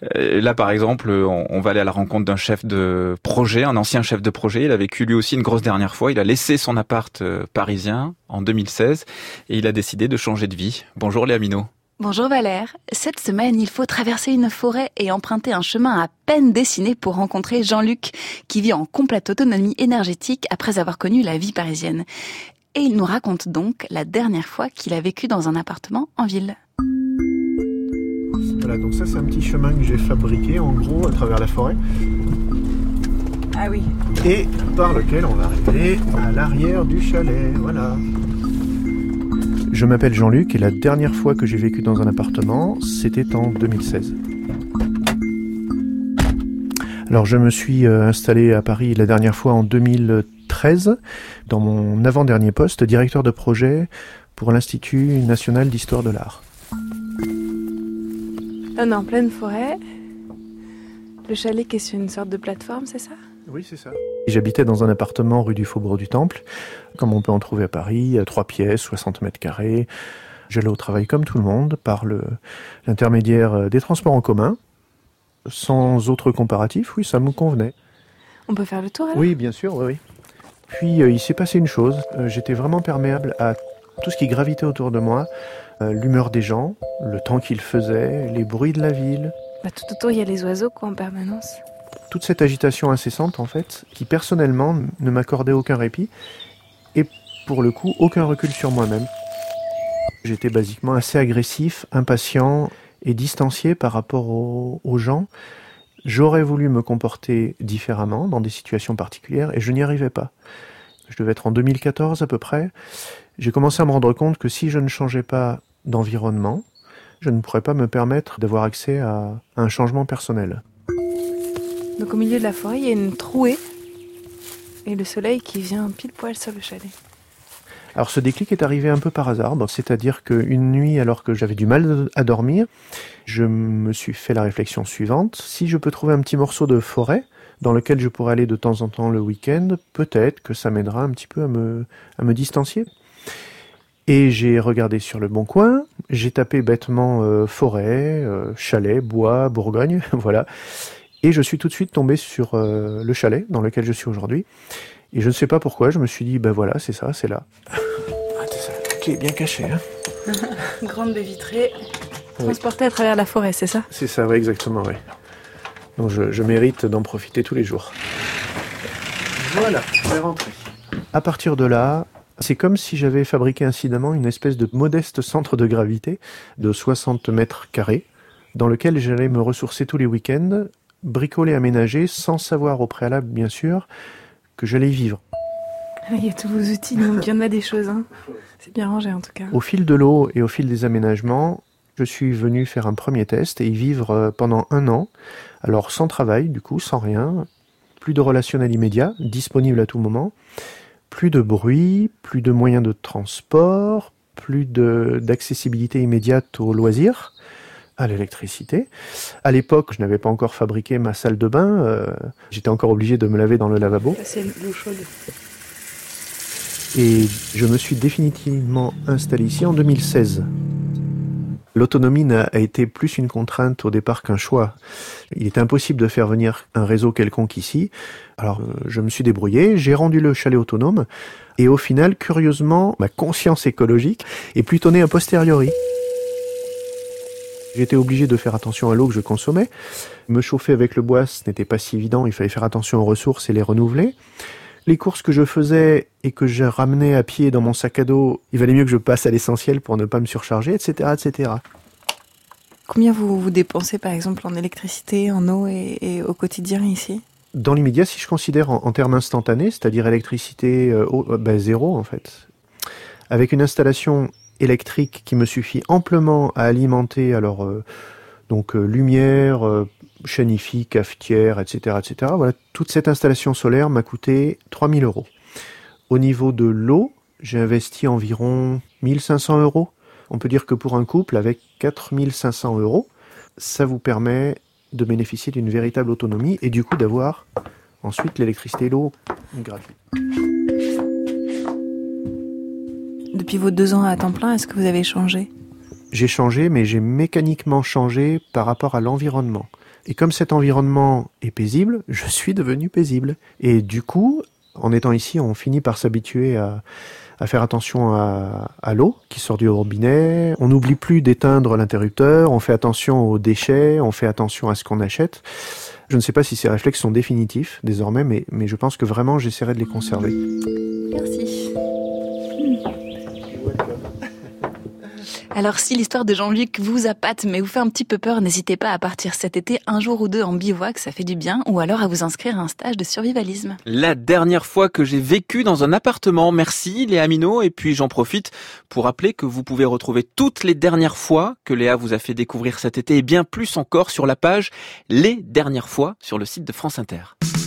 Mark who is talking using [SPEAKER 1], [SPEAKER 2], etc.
[SPEAKER 1] Là, par exemple, on va aller à la rencontre d'un chef de projet, un ancien chef de projet. Il a vécu lui aussi une grosse dernière fois. Il a laissé son appart parisien en 2016 et il a décidé de changer de vie. Bonjour Léa Minot.
[SPEAKER 2] Bonjour Valère. Cette semaine, il faut traverser une forêt et emprunter un chemin à peine dessiné pour rencontrer Jean-Luc, qui vit en complète autonomie énergétique après avoir connu la vie parisienne. Et il nous raconte donc la dernière fois qu'il a vécu dans un appartement en ville.
[SPEAKER 3] Voilà, donc ça c'est un petit chemin que j'ai fabriqué en gros à travers la forêt.
[SPEAKER 2] Ah oui.
[SPEAKER 3] Et par lequel on va arriver à l'arrière du chalet, voilà. Je m'appelle Jean-Luc et la dernière fois que j'ai vécu dans un appartement, c'était en 2016. Alors je me suis installé à Paris la dernière fois en 2013, dans mon avant-dernier poste, directeur de projet pour l'Institut national d'histoire de l'art.
[SPEAKER 4] Là, on est en pleine forêt. Le chalet qui est sur une sorte de plateforme, c'est ça ?
[SPEAKER 3] Oui, c'est ça. J'habitais dans un appartement rue du Faubourg du Temple, comme on peut en trouver à Paris, 3 pièces, 60 mètres carrés. J'allais au travail comme tout le monde, par l'intermédiaire des transports en commun. Sans autre comparatif, oui, ça me convenait.
[SPEAKER 4] On peut faire le tour alors ?
[SPEAKER 3] Oui, bien sûr, oui. Puis il s'est passé une chose, j'étais vraiment perméable à tout ce qui gravitait autour de moi, l'humeur des gens, le temps qu'il faisait, les bruits de la ville.
[SPEAKER 4] Tout autour, il y a les oiseaux en permanence.
[SPEAKER 3] Toute cette agitation incessante, en fait, qui personnellement ne m'accordait aucun répit et pour le coup, aucun recul sur moi-même. J'étais basiquement assez agressif, impatient et distancié par rapport aux gens. J'aurais voulu me comporter différemment dans des situations particulières et je n'y arrivais pas. Je devais être en 2014 à peu près. J'ai commencé à me rendre compte que si je ne changeais pas d'environnement, je ne pourrais pas me permettre d'avoir accès à un changement personnel.
[SPEAKER 4] Donc au milieu de la forêt, il y a une trouée et le soleil qui vient pile poil sur le chalet.
[SPEAKER 3] Alors ce déclic est arrivé un peu par hasard, c'est-à-dire qu'une nuit, alors que j'avais du mal à dormir, je me suis fait la réflexion suivante. Si je peux trouver un petit morceau de forêt dans lequel je pourrais aller de temps en temps le week-end, peut-être que ça m'aidera un petit peu à me distancier. Et j'ai regardé sur le Bon Coin, j'ai tapé bêtement forêt, chalet, bois, Bourgogne, voilà. Et je suis tout de suite tombé sur le chalet dans lequel je suis aujourd'hui. Et je ne sais pas pourquoi, je me suis dit, voilà, c'est ça, c'est là. La clé est bien cachée, hein.
[SPEAKER 4] Grande baie vitrée, transportée à travers la forêt, c'est ça ?
[SPEAKER 3] C'est ça, oui, exactement, oui. Donc je mérite d'en profiter tous les jours. Voilà, je vais rentrer. À partir de là, c'est comme si j'avais fabriqué incidemment une espèce de modeste centre de gravité de 60 mètres carrés, dans lequel j'allais me ressourcer tous les week-ends, bricoler, aménager, sans savoir au préalable, bien sûr, que j'allais y vivre.
[SPEAKER 4] Il y a tous vos outils, donc il y en a des choses. Hein. C'est bien rangé en tout cas.
[SPEAKER 3] Au fil de l'eau et au fil des aménagements, je suis venu faire un premier test et y vivre pendant 1 an. Alors sans travail, du coup, sans rien, plus de relationnel immédiat, disponible à tout moment, plus de bruit, plus de moyens de transport, plus d'accessibilité immédiate aux loisirs, à l'électricité. À l'époque, je n'avais pas encore fabriqué ma salle de bain, j'étais encore obligé de me laver dans le lavabo.
[SPEAKER 4] Ça, c'est l'eau chaude.
[SPEAKER 3] Et je me suis définitivement installé ici en 2016. L'autonomie a été plus une contrainte au départ qu'un choix. Il est impossible de faire venir un réseau quelconque ici. Alors je me suis débrouillé, j'ai rendu le chalet autonome et au final, curieusement, ma conscience écologique est plutôt née a posteriori. J'étais obligé de faire attention à l'eau que je consommais. Me chauffer avec le bois, ce n'était pas si évident, il fallait faire attention aux ressources et les renouveler. Les courses que je faisais et que je ramenais à pied dans mon sac à dos, il valait mieux que je passe à l'essentiel pour ne pas me surcharger, etc., etc.
[SPEAKER 4] Combien vous dépensez par exemple en électricité, en eau et au quotidien ici ?
[SPEAKER 3] Dans l'immédiat, si je considère en termes instantanés, c'est-à-dire électricité, zéro en fait, avec une installation électrique qui me suffit amplement à alimenter lumière, chaîne hi-fi, cafetière, etc., etc. Voilà, toute cette installation solaire m'a coûté 3 000 €. Au niveau de l'eau, j'ai investi environ 1 500 €. On peut dire que pour un couple, avec 4 500 €, ça vous permet de bénéficier d'une véritable autonomie et du coup d'avoir ensuite l'électricité et l'eau gratuite.
[SPEAKER 4] Depuis vos 2 ans à temps plein, est-ce que vous avez changé ?
[SPEAKER 3] J'ai changé, mais j'ai mécaniquement changé par rapport à l'environnement. Et comme cet environnement est paisible, je suis devenu paisible. Et du coup, en étant ici, on finit par s'habituer à faire attention à l'eau qui sort du robinet. On n'oublie plus d'éteindre l'interrupteur, on fait attention aux déchets, on fait attention à ce qu'on achète. Je ne sais pas si ces réflexes sont définitifs désormais, mais je pense que vraiment j'essaierai de les conserver.
[SPEAKER 2] Merci. Alors si l'histoire de Jean-Luc vous appâte mais vous fait un petit peu peur, n'hésitez pas à partir cet été 1 jour ou 2 en bivouac, ça fait du bien, ou alors à vous inscrire à un stage de survivalisme.
[SPEAKER 1] La dernière fois que j'ai vécu dans un appartement, merci Léa Minot, et puis j'en profite pour rappeler que vous pouvez retrouver toutes les dernières fois que Léa vous a fait découvrir cet été, et bien plus encore sur la page Les Dernières Fois sur le site de France Inter.